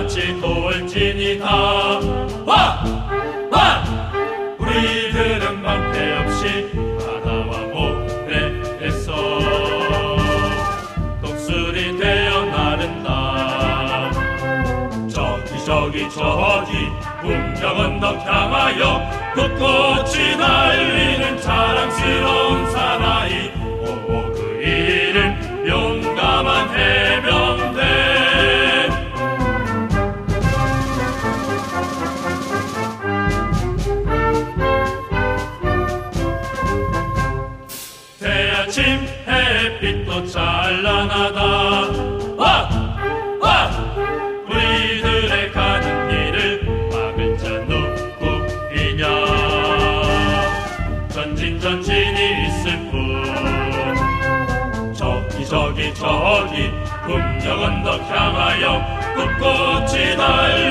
같이 돌진이다. 와! 우리들은 방패 없이 바다와 모래에서 독수리 되어 나른다. 저기 운명 언덕 향하여 꿋꿋이 달리는 자랑스러운 사나이. 오, 그 이름 용감한 해병대. 대아침 햇빛도 찬란하다. 와! 우리들의 가는 길을 막을 자 누구이냐. 전진이 있을 뿐. 저기 운명 언덕 향하여 꿋꿋이 달리